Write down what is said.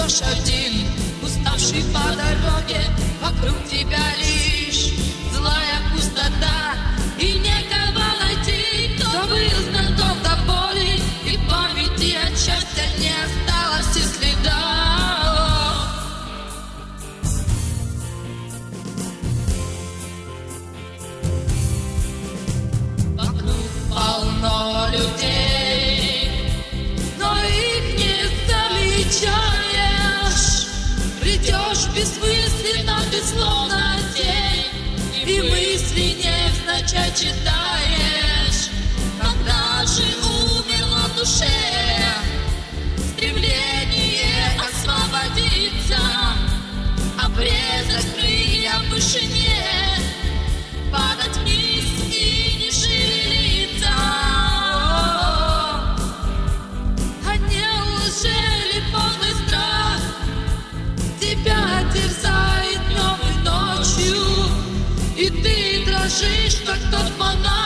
идешь один, уставший по дороге, вокруг тебя лишь злая пустота, и некого найти, кто был знаком до боли, и в памяти от счастья не осталось и следа. Вокруг полно людей, но их не замечаешь. Бредешь бессмысленно, безусловно тень, и мысли невзначай читаешь. Когда же умерло в душе стремление освободиться, обрезать крылья в вышине, падать вниз и не шевелиться. А неужели подлый страх тебя терзает днем и ночью, и ты дрожишь, как тот монах?